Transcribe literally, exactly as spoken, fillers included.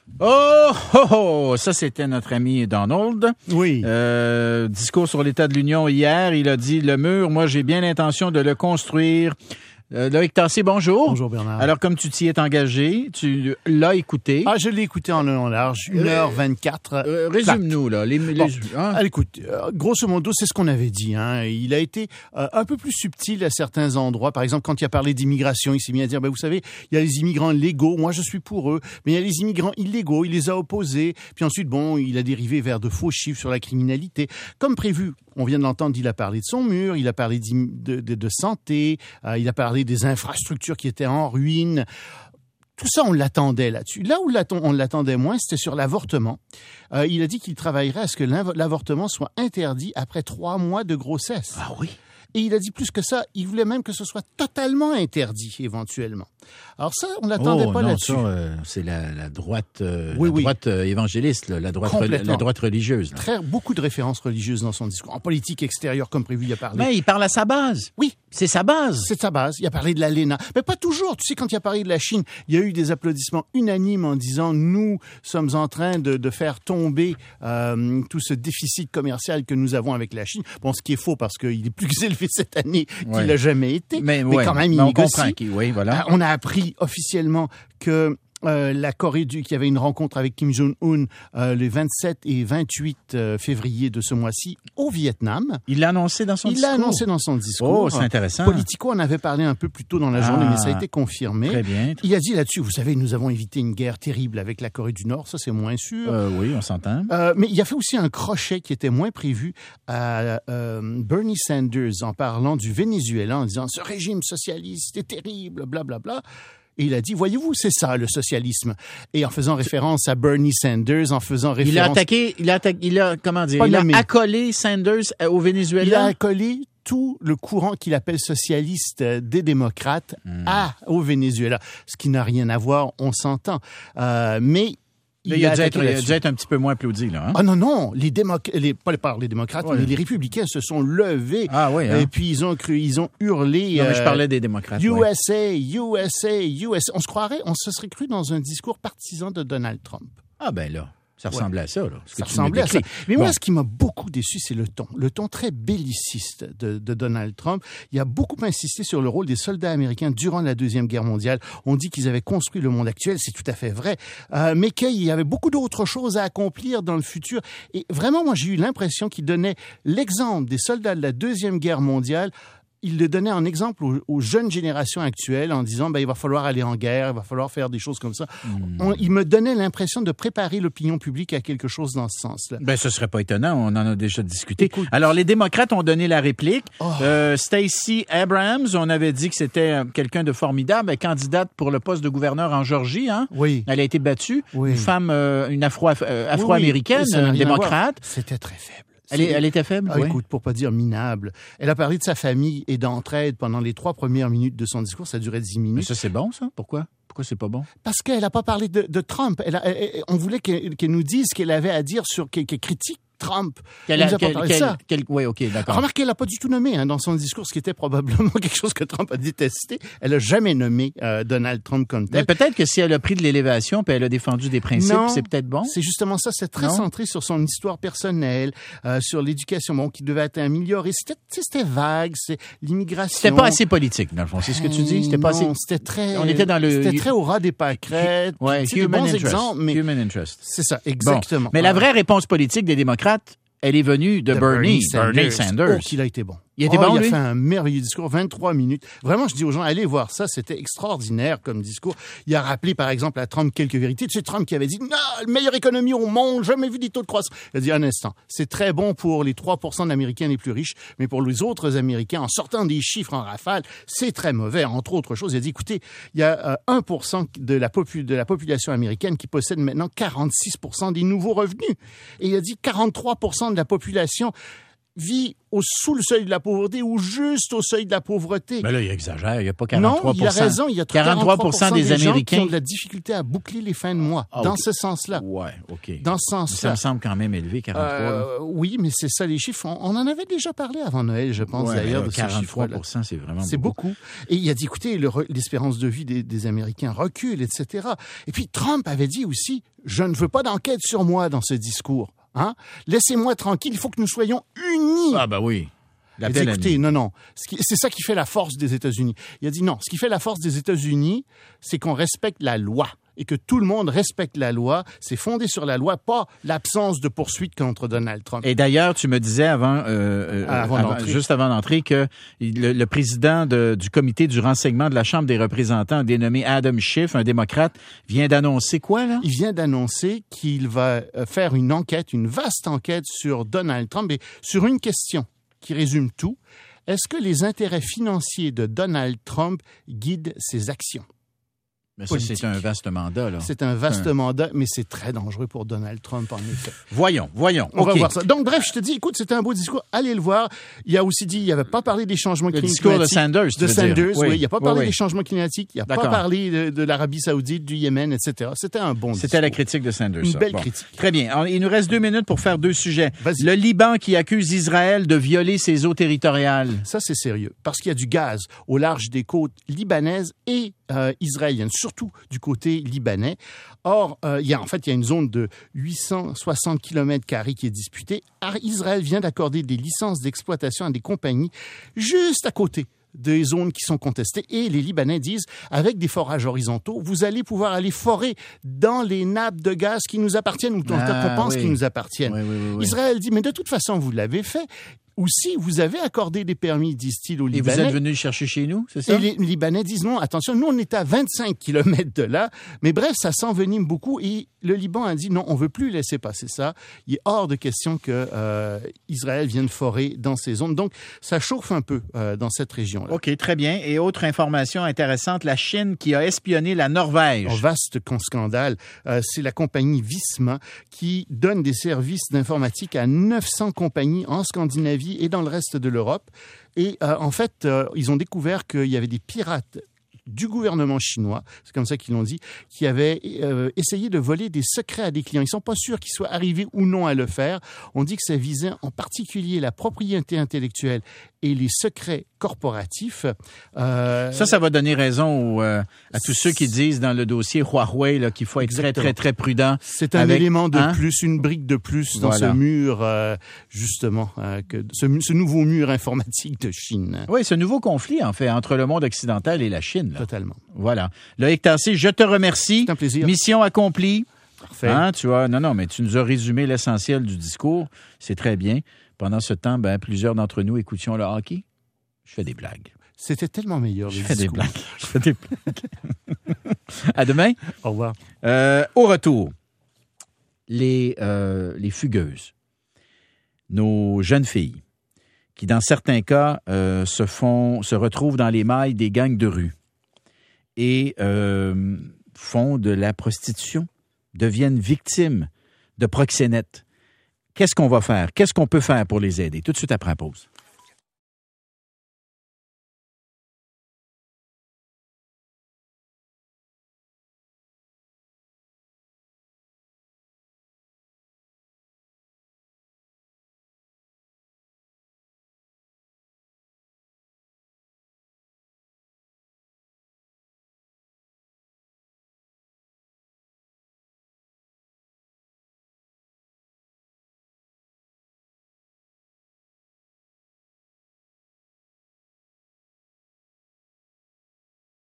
Oh, oh, oh, ça c'était notre ami Donald. Oui. Euh, discours sur l'état de l'Union hier, il a dit, le mur, moi j'ai bien l'intention de le construire. Euh, Loïc Tassé, bonjour. Bonjour Bernard. Alors, comme tu t'y es engagé, tu l'as écouté. Ah, je l'ai écouté en long en large, une heure vingt-quatre. Euh, résume-nous, là. Les, les, bon, hein? allez, écoute, euh, grosso modo, c'est ce qu'on avait dit. Hein. Il a été euh, un peu plus subtil à certains endroits. Par exemple, quand il a parlé d'immigration, il s'est mis à dire, ben, vous savez, il y a les immigrants légaux, moi je suis pour eux, mais il y a les immigrants illégaux, il les a opposés. Puis ensuite, bon, il a dérivé vers de faux chiffres sur la criminalité. Comme prévu, on vient de l'entendre, il a parlé de son mur, il a parlé de, de, de santé, euh, il a parlé des infrastructures qui étaient en ruine. Tout ça, on l'attendait là-dessus. Là où on l'attendait moins, c'était sur l'avortement. Euh, il a dit qu'il travaillerait à ce que l'avortement soit interdit après trois mois de grossesse. Ah oui? Et il a dit plus que ça, il voulait même que ce soit totalement interdit, éventuellement. Alors ça, on l'attendait oh, pas non, là-dessus. Ça, euh, c'est la, la droite, euh, oui, la oui. droite euh, évangéliste, là, la, droite la droite religieuse. Là. Très, beaucoup de références religieuses dans son discours. En politique extérieure, comme prévu, il a parlé. Mais il parle à sa base. Oui. C'est sa base. C'est sa base. Il a parlé de l'A L E N A. Mais pas toujours. Tu sais, quand il a parlé de la Chine, il y a eu des applaudissements unanimes en disant « Nous sommes en train de, de faire tomber euh, tout ce déficit commercial que nous avons avec la Chine. » Bon, ce qui est faux parce qu'il est plus élevé cette année qu'il ouais. n'a jamais été. Mais, mais ouais. quand même, il mais on négocie. comprend qu'il, oui, voilà. Euh, on a appris officiellement que Euh, la Corée du, qu'il y avait une rencontre avec Kim Jong-un euh, les vingt-sept et vingt-huit euh, février de ce mois-ci au Vietnam. Il l'a annoncé dans son Il discours. Il l'a annoncé dans son discours. Oh, c'est intéressant. Politico en avait parlé un peu plus tôt dans la journée, ah, mais ça a été confirmé. Très bien. Il a dit là-dessus, vous savez, nous avons évité une guerre terrible avec la Corée du Nord, ça c'est moins sûr. Euh, oui, on s'entend. Euh, mais il a fait aussi un crochet qui était moins prévu à euh, Bernie Sanders en parlant du Venezuela, en disant « ce régime socialiste est terrible, blablabla ». Bla, bla. Et il a dit, voyez-vous, c'est ça, le socialisme. Et en faisant référence à Bernie Sanders, en faisant référence... Il a attaqué, il a attaqué, il a, comment dire, il a accolé Sanders au Venezuela. Il a accolé tout le courant qu'il appelle socialiste des démocrates hmm. à, au Venezuela. Ce qui n'a rien à voir, on s'entend. Euh, mais... Il, il, a dû être, il a dû être un petit peu moins applaudi, là. Hein? Ah non, non, les démocrates, les, pas les démocrates, ouais. mais les républicains se sont levés. Ah oui, hein? Et puis ils ont cru, ils ont hurlé. Non, mais euh, je parlais des démocrates. U S A, U S A, U S A. On se croirait, on se serait cru dans un discours partisan de Donald Trump. Ah ben là. Ça ressemblait ouais. à ça, là. Ça ressemblait à ça. Mais bon. moi, ce qui m'a beaucoup déçu, c'est le ton. Le ton très belliciste de, de Donald Trump. Il a beaucoup insisté sur le rôle des soldats américains durant la Deuxième Guerre mondiale. On dit qu'ils avaient construit le monde actuel, c'est tout à fait vrai. Euh, mais qu'il y avait beaucoup d'autres choses à accomplir dans le futur. Et vraiment, moi, j'ai eu l'impression qu'il donnait l'exemple des soldats de la Deuxième Guerre mondiale. Il le donnait en exemple aux, aux jeunes générations actuelles en disant ben, il va falloir aller en guerre, il va falloir faire des choses comme ça. Mmh. On, il me donnait l'impression de préparer l'opinion publique à quelque chose dans ce sens-là. Ben, ce serait pas étonnant, on en a déjà discuté. Écoute, alors, les démocrates ont donné la réplique. Oh. Euh, Stacey Abrams, on avait dit que c'était quelqu'un de formidable, candidate pour le poste de gouverneur en Georgie. Hein? Oui. Elle a été battue. Oui. Une femme, euh, une afro, euh, afro-américaine, oui, oui. démocrate. C'était très faible. Elle, est, elle était faible, ah, oui. Écoute, pour pas dire minable. Elle a parlé de sa famille et d'entraide pendant les trois premières minutes de son discours. Ça durait dix minutes. Mais ça, c'est bon, ça? Pourquoi? Pourquoi c'est pas bon? Parce qu'elle n'a pas parlé de, de Trump. Elle a, elle, on voulait qu'elle, qu'elle nous dise ce qu'elle avait à dire sur, qu'elle, qu'elle critique Trump. Quelle, elle nous a quelle, pas parlé quelle, de ça. Quelle, oui, OK, d'accord. Remarque qu'elle n'a pas du tout nommé hein, dans son discours, ce qui était probablement quelque chose que Trump a détesté. Elle n'a jamais nommé euh, Donald Trump comme tel. Mais peut-être que si elle a pris de l'élévation puis elle a défendu des principes, non, c'est peut-être bon. C'est justement ça. C'est très non? centré sur son histoire personnelle, euh, sur l'éducation bon, qui devait être améliorée. C'était, c'était vague, c'est l'immigration. C'était pas assez politique, dans le fond. C'est ce que tu dis? C'était pas non, assez... c'était très... On était dans le... C'était très au ras des pâquerettes. Ouais, c'est human des bons interest. exemples, mais... Human interest. C'est ça, exactement. Bon. Mais la vraie réponse politique des démocrates, elle est venue de, de Bernie, Bernie Sanders. Bernie Sanders. Oh, qu'il a été bon. Il était oh, bon, il a lui? fait un merveilleux discours, vingt-trois minutes. Vraiment, je dis aux gens, allez voir ça, c'était extraordinaire comme discours. Il a rappelé, par exemple, à Trump quelques vérités. Tu sais, Trump qui avait dit, non, la meilleure économie au monde, jamais vu des taux de croissance. Il a dit, un instant, c'est très bon pour les trois pour cent d'Américains les plus riches, mais pour les autres Américains, en sortant des chiffres en rafale, c'est très mauvais. Entre autres choses, il a dit, écoutez, il y a euh, un pour cent de la, popu- de la population américaine qui possède maintenant quarante-six pour cent des nouveaux revenus. Et il a dit, quarante-trois pour cent de la population vit au, sous le seuil de la pauvreté ou juste au seuil de la pauvreté. Mais là, il exagère. Il n'y a pas quarante-trois pour cent. Non, il a raison. Il y a quarante-trois pour cent des, des Américains qui ont de la difficulté à boucler les fins de mois. Ah, dans okay. ce sens-là. Ouais, OK. Dans ce sens-là. Ça me semble quand même élevé, quarante-trois. Euh, oui, mais c'est ça les chiffres. On, on en avait déjà parlé avant Noël, je pense, ouais, d'ailleurs. De quarante-trois pour cent, c'est vraiment C'est beaucoup. beaucoup. Et il a dit, écoutez, le, l'espérance de vie des, des Américains recule, et cetera. Et puis, Trump avait dit aussi, je ne veux pas d'enquête sur moi dans ce discours. Hein? Laissez-moi tranquille, il faut que nous soyons unis. Ah ben oui. Il a dit, écoutez, non, non, c'est ça qui fait la force des États-Unis. Il a dit non, ce qui fait la force des États-Unis, c'est qu'on respecte la loi et que tout le monde respecte la loi. C'est fondé sur la loi, pas l'absence de poursuite contre Donald Trump. Et d'ailleurs, tu me disais avant, euh, avant, avant juste avant d'entrer, que le, le président de, du comité du renseignement de la Chambre des représentants, dénommé Adam Schiff, un démocrate, vient d'annoncer quoi, là? Il vient d'annoncer qu'il va faire une enquête, une vaste enquête sur Donald Trump et sur une question qui résume tout. Est-ce que les intérêts financiers de Donald Trump guident ses actions? Mais ça, c'est un vaste mandat, là. C'est un vaste un... mandat, mais c'est très dangereux pour Donald Trump, en effet. Voyons, voyons. On okay. va voir ça. Donc, bref, je te dis, écoute, c'était un beau discours. Allez le voir. Il a aussi dit, il n'avait pas parlé des changements le climatiques. Le discours de Sanders, De Sanders, oui. oui. Il n'a pas parlé oui, des changements climatiques. Il n'a D'accord. pas parlé de, de l'Arabie Saoudite, du Yémen, et cetera. C'était un bon discours. C'était la critique de Sanders. Une ça. belle bon. critique. Très bien. Alors, il nous reste deux minutes pour faire deux sujets. Vas-y. Le Liban qui accuse Israël de violer ses eaux territoriales. Ça, c'est sérieux. Parce qu'il y a du gaz au large des côtes libanaises et euh, israéliennes, surtout du côté libanais. Or, euh, il y a, en fait, il y a une zone de huit cent soixante kilomètres carrés qui est disputée. Israël vient d'accorder des licences d'exploitation à des compagnies juste à côté des zones qui sont contestées. Et les Libanais disent, avec des forages horizontaux, vous allez pouvoir aller forer dans les nappes de gaz qui nous appartiennent, ou en tout cas qu'on pense oui. qu'ils nous appartiennent. Oui, oui, oui, oui. Israël dit, mais de toute façon, vous l'avez fait. Ou si vous avez accordé des permis, disent-ils aux Libanais. Et vous êtes venus le chercher chez nous, c'est ça? Et les Libanais disent non, attention, nous on est à vingt-cinq kilomètres de là, mais bref, ça s'envenime beaucoup et le Liban a dit non, on veut plus laisser passer ça. Il est hors de question que euh, Israël vienne forer dans ces zones. Donc, ça chauffe un peu euh, dans cette région-là. OK, très bien. Et autre information intéressante, la Chine qui a espionné la Norvège. Un vaste scandale. Euh, c'est la compagnie Visma qui donne des services d'informatique à neuf cents compagnies en Scandinavie et dans le reste de l'Europe. Et euh, en fait, euh, ils ont découvert qu'il y avait des pirates du gouvernement chinois, c'est comme ça qu'ils l'ont dit, qui avaient euh, essayé de voler des secrets à des clients. Ils ne sont pas sûrs qu'ils soient arrivés ou non à le faire. On dit que ça visait en particulier la propriété intellectuelle et les secrets corporatifs. Euh, ça, ça va donner raison aux, euh, à tous ceux qui disent dans le dossier Huawei là, qu'il faut être très, très, très prudent. C'est un avec, élément de hein? plus, une brique de plus dans voilà. ce mur, euh, justement, euh, que, ce, ce nouveau mur informatique de Chine. Oui, ce nouveau conflit, en fait, entre le monde occidental et la Chine. Là. Totalement. Voilà. Loïc Tassé, je te remercie. C'est un plaisir. Mission accomplie. Parfait. Hein, tu vois, non, non, mais tu nous as résumé l'essentiel du discours. C'est très bien. Pendant ce temps, ben, plusieurs d'entre nous écoutions le hockey. Je fais des blagues. C'était tellement meilleur. Je fais discours. des blagues. Je fais des blagues. À demain. Au revoir. Euh, au retour, les, euh, les fugueuses, nos jeunes filles, qui dans certains cas euh, se font, se retrouvent dans les mailles des gangs de rue et euh, font de la prostitution, deviennent victimes de proxénètes. Qu'est-ce qu'on va faire? Qu'est-ce qu'on peut faire pour les aider? Tout de suite après la pause.